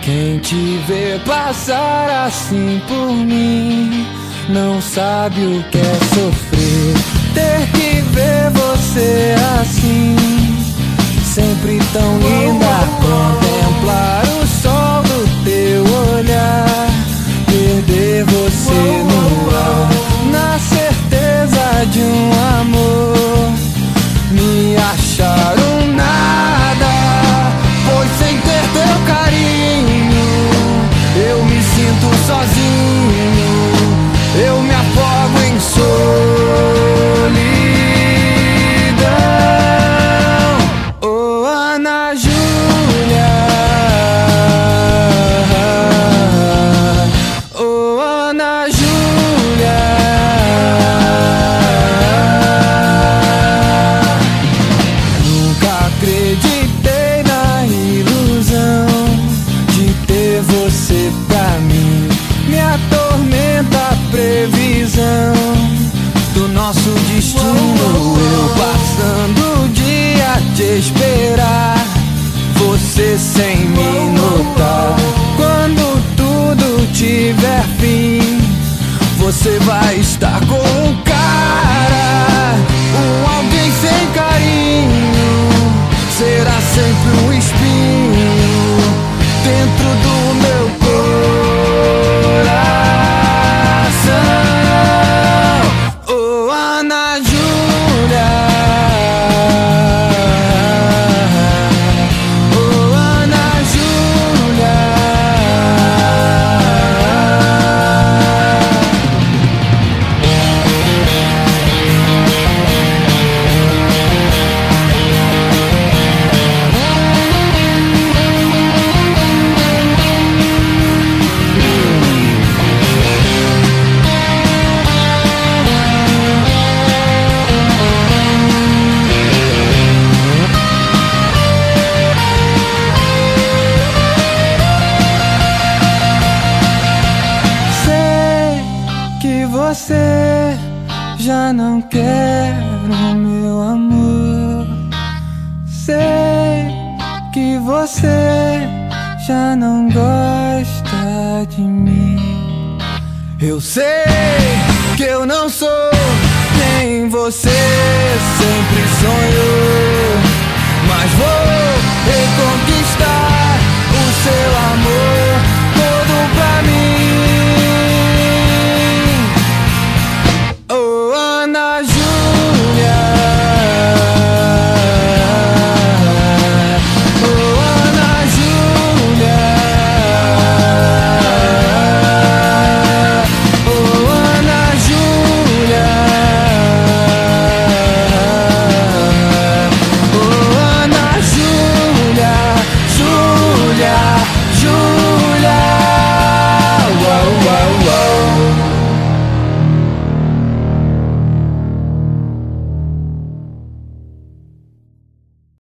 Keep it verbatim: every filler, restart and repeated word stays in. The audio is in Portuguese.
Quem te vê passar assim por mim não sabe o que é sofrer. Ter que ver você assim, sempre tão linda. Contemplar o sol do teu olhar, perder você no ar, na certeza de um amor, me achar um nada. Pois sem ter teu carinho eu me sinto sozinho, eu me afogo em solidão. Oh, Ana Júlia, oh, Ana Júlia, nunca acreditei na ilusão de ter você pra mim. Me atormenta a previsão do nosso destino. Eu passando o dia a te esperar, você sem me notar. Quando tudo tiver fim, você vai estar com um cara, um alguém sem carinho. Será sempre um espinho dentro do meu coração. Oh, Ana Júlia, oh, Ana Júlia. Você já não quer o meu amor. Sei que você já não gosta de mim. Eu sei que eu não sou quem você sempre sonhou, mas vou